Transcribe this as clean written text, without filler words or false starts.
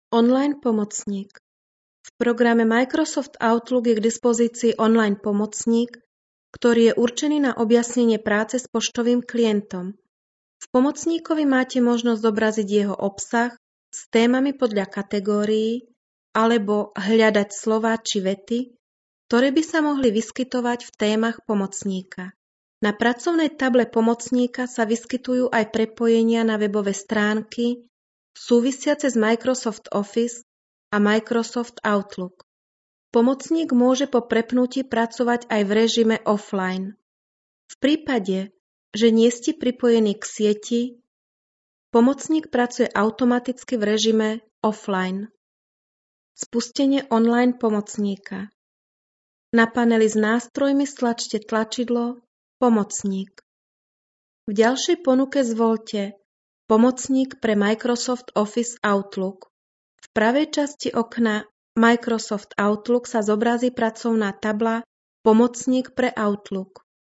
Online pomocník. V programe Microsoft Outlook je k dispozícii online pomocník, ktorý je určený na objasnenie práce s poštovým klientom. V pomocníkovi máte možnosť zobraziť jeho obsah s témami podľa kategórií alebo hľadať slová či vety, ktoré by sa mohli vyskytovať v témach pomocníka. Na pracovnej table pomocníka sa vyskytujú aj prepojenia na webové stránky súvisiace s Microsoft Office a Microsoft Outlook. Pomocník môže po prepnutí pracovať aj v režime offline. V prípade, že nie ste pripojení k sieti, pomocník pracuje automaticky v režime offline. Spustenie online pomocníka. Na paneli s nástrojmi stlačte tlačidlo Pomocník. V ďalšej ponuke zvoľte Pomocník pre Microsoft Office Outlook. V pravej časti okna Microsoft Outlook sa zobrazí pracovná tabla Pomocník pre Outlook.